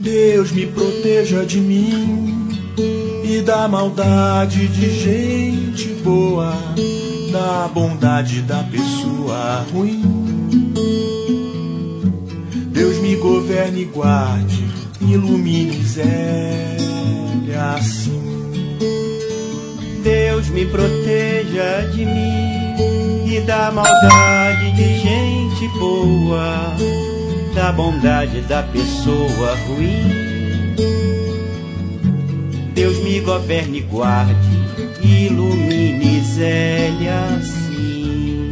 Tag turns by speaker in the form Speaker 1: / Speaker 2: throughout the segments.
Speaker 1: Deus me proteja de mim e da maldade de gente boa, da bondade da pessoa ruim. Deus me governe e guarde, ilumine Zélia assim.
Speaker 2: Deus me proteja de mim e da maldade de gente boa, da bondade da pessoa ruim. Deus me governe e guarde, ilumine Zélia assim.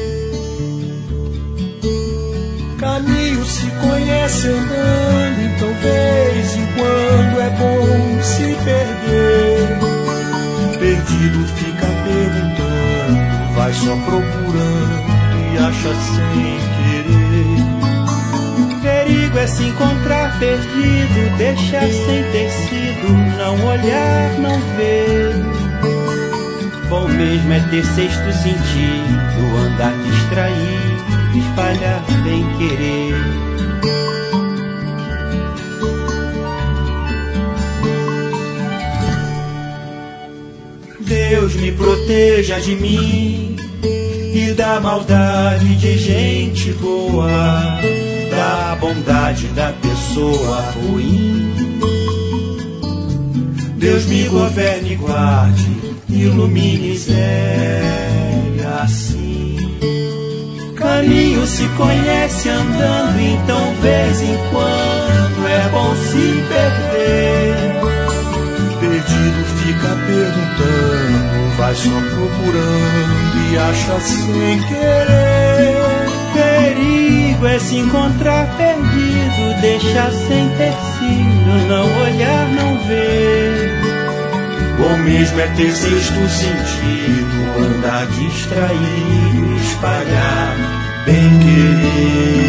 Speaker 1: Caminho se conhece andando, então vez em quando é bom se perder. Perdido fica perguntando, vai só procurando e acha sem querer.
Speaker 2: Perigo é se encontrar perdido, deixar sem tecido, não olhar, não ver. Bom mesmo é ter sexto sentido, andar distraído, espalhar bem querer.
Speaker 1: Deus me proteja de mim e da maldade de gente boa, da bondade da pessoa ruim. Deus me governe e guarde, ilumine Zélia assim. Caminho se conhece andando, então vez em quando é bom se perder. Perdido fica perguntando, vai só procurando e acha sem querer.
Speaker 2: Perigo é se encontrar perdido, deixar sem tecido, não olhar, não ver.
Speaker 1: Bom mesmo é ter sexto sentido, andar distraído, espalhar bem querer.